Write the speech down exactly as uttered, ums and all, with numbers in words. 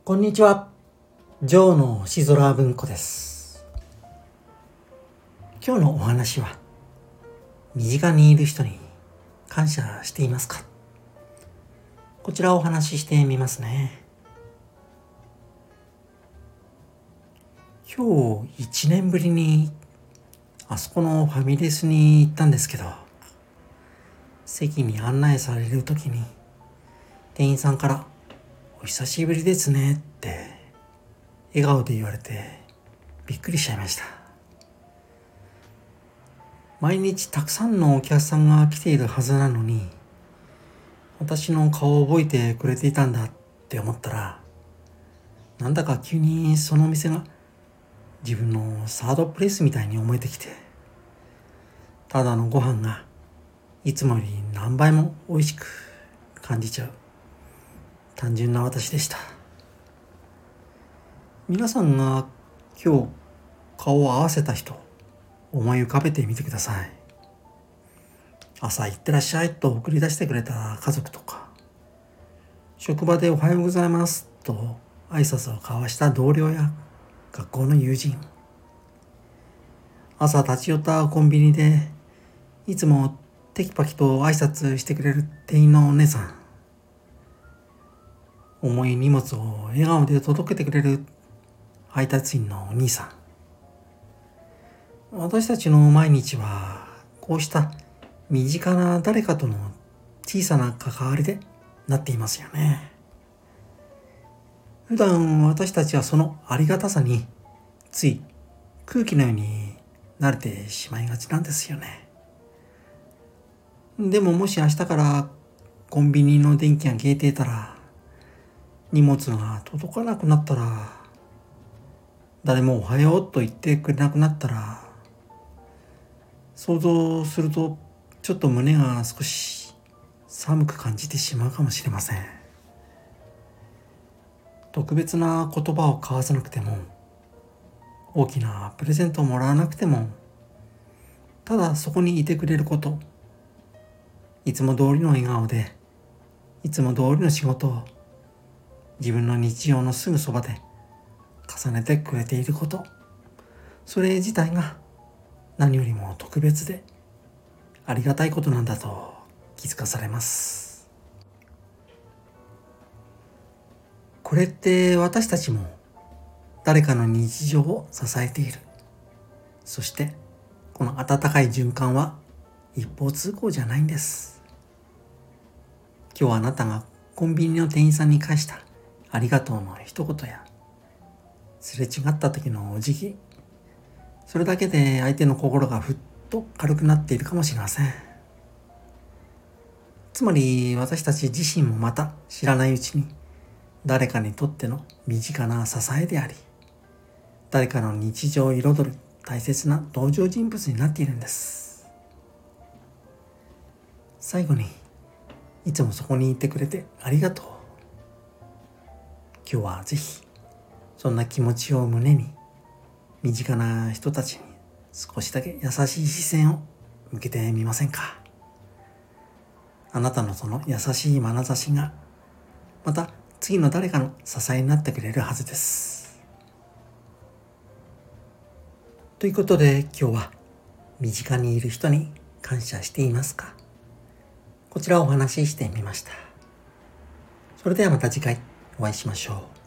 こんにちは。ジョーの星空文庫です。今日のお話は、身近にいる人に感謝していますか？こちらをお話ししてみますね。今日いちねんぶりにあそこのファミレスに行ったんですけど、席に案内されるときに店員さんからお久しぶりですねって笑顔で言われてびっくりしちゃいました。毎日たくさんのお客さんが来ているはずなのに、私の顔を覚えてくれていたんだって思ったら、なんだか急にその店が自分のサードプレイスみたいに思えてきて、ただのご飯がいつもより何倍も美味しく感じちゃう単純な私でした。皆さんが今日顔を合わせた人、思い浮かべてみてください。朝行ってらっしゃいと送り出してくれた家族とか、職場でおはようございますと挨拶を交わした同僚や学校の友人、朝立ち寄ったコンビニでいつもテキパキと挨拶してくれる店員のお姉さん、重い荷物を笑顔で届けてくれる配達員のお兄さん。私たちの毎日はこうした身近な誰かとの小さな関わりでなっていますよね。普段私たちはそのありがたさについ空気のように慣れてしまいがちなんですよね。でももし明日からコンビニの電気が消えていたら、荷物が届かなくなったら、誰もおはようと言ってくれなくなったら、想像するとちょっと胸が少し寒く感じてしまうかもしれません。特別な言葉を交わさなくても、大きなプレゼントをもらわなくても、ただそこにいてくれること、いつも通りの笑顔で、いつも通りの仕事を自分の日常のすぐそばで重ねてくれていること、それ自体が何よりも特別でありがたいことなんだと気づかされます。これって私たちも誰かの日常を支えている。そしてこの温かい循環は一方通行じゃないんです。今日あなたがコンビニの店員さんに返したありがとうの一言や、すれ違った時のお辞儀、それだけで相手の心がふっと軽くなっているかもしれません。つまり私たち自身もまた知らないうちに誰かにとっての身近な支えであり、誰かの日常を彩る大切な登場人物になっているんです。最後に、いつもそこにいてくれてありがとう。今日はぜひそんな気持ちを胸に、身近な人たちに少しだけ優しい視線を向けてみませんか？あなたのその優しい眼差しがまた次の誰かの支えになってくれるはずです。ということで今日は、身近にいる人に感謝していますか？こちらをお話ししてみました。それではまた次回お会いしましょう。